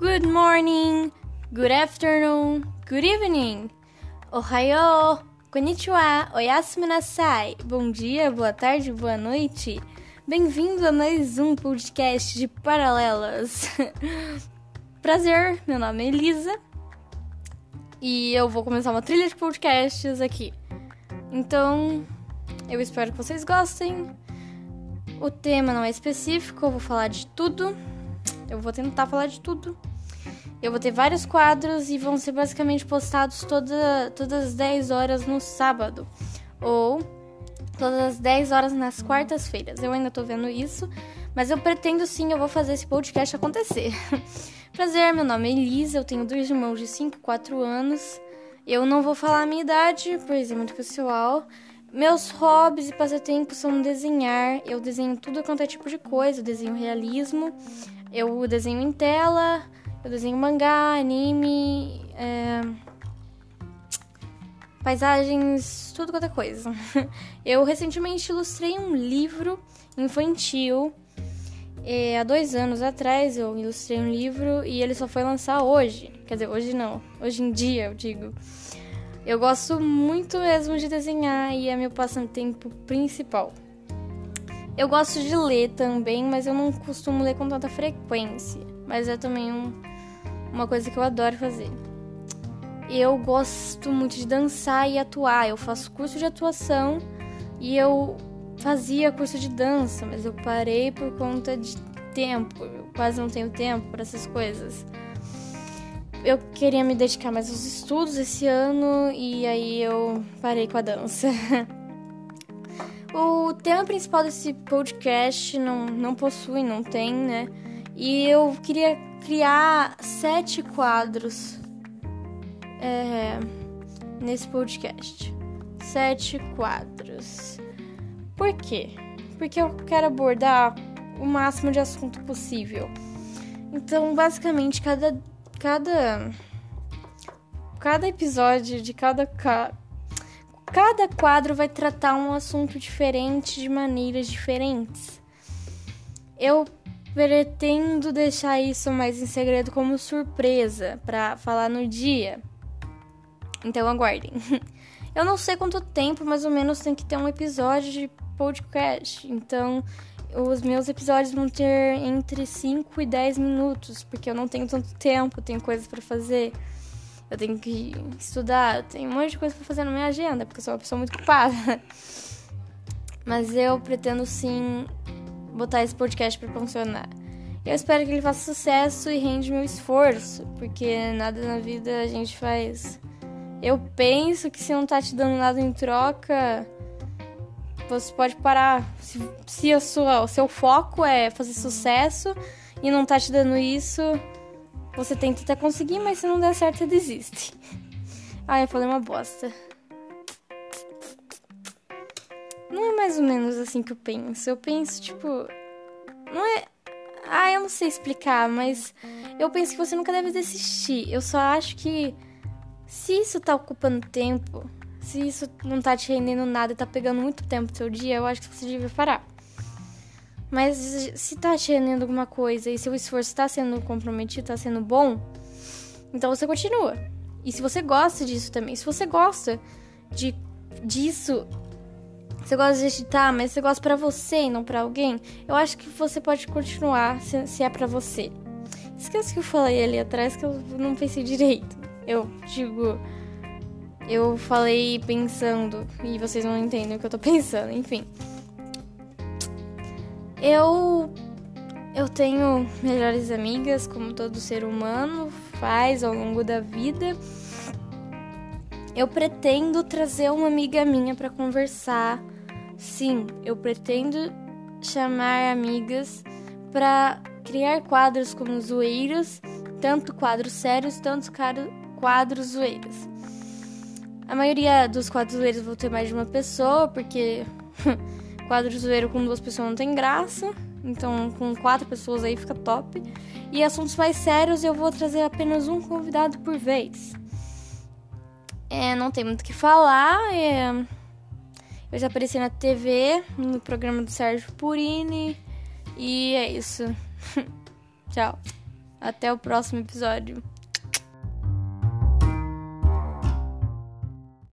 Good morning, good afternoon, good evening. Ohayo, konnichiwa, oyasumi nasai. Bom dia, boa tarde, boa noite. Bem-vindo a mais um podcast de Paralelas. Prazer, meu nome é Elisa e eu vou começar uma trilha de podcasts aqui. Então, eu espero que vocês gostem. O tema não é específico, eu vou falar de tudo. Eu vou tentar falar de tudo. Eu vou ter vários quadros e vão ser basicamente postados todas as 10 horas no sábado. Ou todas as 10 horas nas quartas-feiras. Eu ainda tô vendo isso, mas eu pretendo sim, eu vou fazer esse podcast acontecer. Prazer, meu nome é Elisa, eu tenho 2 irmãos de 5 e 4 anos. Eu não vou falar a minha idade, pois é muito pessoal. Meus hobbies e passatempos são desenhar. Eu desenho tudo quanto é tipo de coisa. Eu desenho realismo, eu desenho em tela, eu desenho mangá, anime, paisagens, tudo quanto é coisa. Eu recentemente ilustrei um livro infantil. Há 2 anos atrás eu ilustrei um livro e ele só foi lançar hoje. Quer dizer, hoje não. Hoje em dia, eu digo. Eu gosto muito mesmo de desenhar e é meu passatempo principal. Eu gosto de ler também, mas eu não costumo ler com tanta frequência. Mas é também uma coisa que eu adoro fazer. Eu gosto muito de dançar e atuar. Eu faço curso de atuação e eu fazia curso de dança, mas eu parei por conta de tempo. Eu quase não tenho tempo para essas coisas. Eu queria me dedicar mais aos estudos esse ano e aí eu parei com a dança. O tema principal desse podcast não tem, né? E eu queria criar 7 quadros nesse podcast. 7 quadros. Por quê? Porque eu quero abordar o máximo de assunto possível. Então, basicamente, cada episódio de cada quadro vai tratar um assunto diferente de maneiras diferentes. Eu pretendo deixar isso mais em segredo como surpresa para falar no dia. Então aguardem. Eu não sei quanto tempo mais ou menos tem que ter um episódio de podcast. Então os meus episódios vão ter entre 5 e 10 minutos, porque eu não tenho tanto tempo, tenho coisas para fazer. Eu tenho que estudar, eu tenho um monte de coisa pra fazer na minha agenda, porque eu sou uma pessoa muito ocupada. Mas eu pretendo sim botar esse podcast pra funcionar. Eu espero que ele faça sucesso e rende meu esforço, porque nada na vida a gente faz. Eu penso que se não tá te dando nada em troca, você pode parar. Se o seu foco é fazer sucesso e não tá te dando isso, você tenta até conseguir, mas se não der certo, você desiste. Eu falei uma bosta. Não é mais ou menos assim que eu penso. Eu penso, tipo... Não é... eu não sei explicar, mas... Eu penso que você nunca deve desistir. Eu só acho que... Se isso tá ocupando tempo... Se isso não tá te rendendo nada e tá pegando muito tempo do seu dia, eu acho que você devia parar. Mas se tá te rendendo alguma coisa e seu esforço tá sendo comprometido, tá sendo bom, então você continua. E se você gosta disso também, se você gosta disso, você gosta de editar, mas você gosta pra você e não pra alguém, eu acho que você pode continuar se é pra você. Esquece que eu falei ali atrás que eu não pensei direito. Eu falei pensando e vocês não entendem o que eu tô pensando, enfim. Eu tenho melhores amigas, como todo ser humano faz ao longo da vida. Eu pretendo trazer uma amiga minha pra conversar. Sim, eu pretendo chamar amigas pra criar quadros como zoeiros, tanto quadros sérios, tanto quadros zoeiros. A maioria dos quadros zoeiros vão ter mais de uma pessoa, porque... Quadro zoeiro com 2 pessoas não tem graça. Então com 4 pessoas aí fica top. E assuntos mais sérios eu vou trazer apenas um convidado por vez. Não tem muito o que falar. Eu já apareci na TV, no programa do Sérgio Purini. E é isso. Tchau. Até o próximo episódio.